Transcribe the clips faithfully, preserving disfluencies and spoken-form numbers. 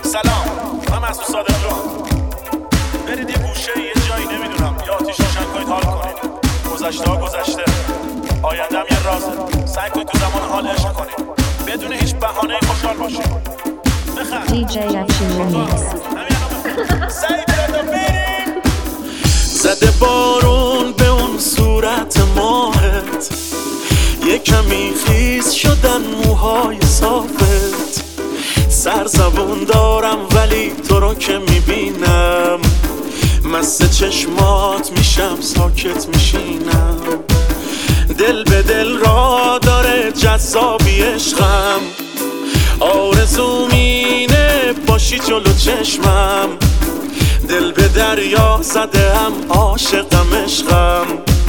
سلام، من مسعود صادق جان. برید یه گوشه یه جایی نمیدونم یا آتیش روشن کنید حال کنید. گذشته ها گذشته، آینده هم یه رازه. سعی کنید تو زمان حال عشق کنید بدون هیچ بهانه‌ای خوشحال باشید. بخند دی جی اپشن ریمیکس. سعی کرده بریم. زده بارون به اون صورت ماهت، یه کمی خیس شدن موهای صافت. سرزبون دارم ولی تو رو که میبینم مست چشمات میشم ساکت میشینم. دل به دل را داره جذابی عشقم، آرزوم اینه باشی جلو چشمم. دل به دریا زده هم عاشقم عشقم.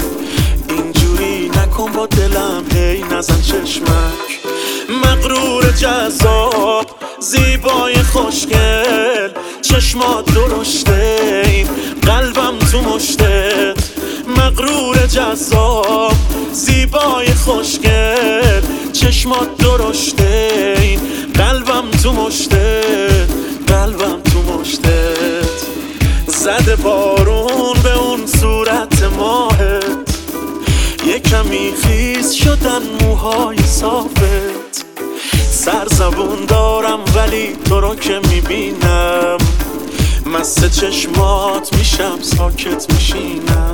اینجوری نکن با دلم هی نزن چشمک. مغرور جذاب زیبای خوشگل، چشمات درشته این قلبم تو مشتت. مغرور جذاب زیبای خوشگل، چشمات درشته این قلبم تو مشتت. قلبم تو مشتت. زده بارون به اون صورت ماهت، یه کمی خیس شدن موهای صافت. سرزبون دارم ولی تو رو که میبینم مست چشمات میشم ساکت میشینم.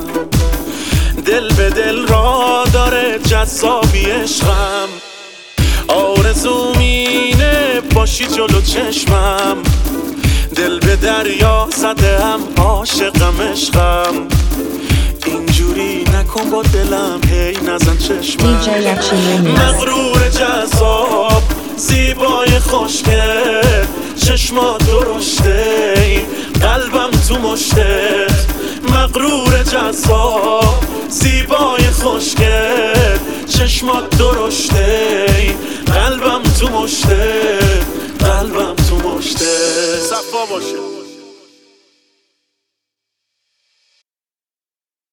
دل به دل را داره جذابی عشقم، آرزوم اینه باشی جلو چشمم. دل به دریا زده هم عاشقم عشقم. اینجوری نکن با دلم هی نزن چشمم. مغرور جذاب زیبای خوشگل، چشمات درشته این قلبم تو مشتت. مغرور جذاب زیبای خوشگل، چشمات درشته این قلبم تو مشتت. قلبم تو مشتت. صفا باشه.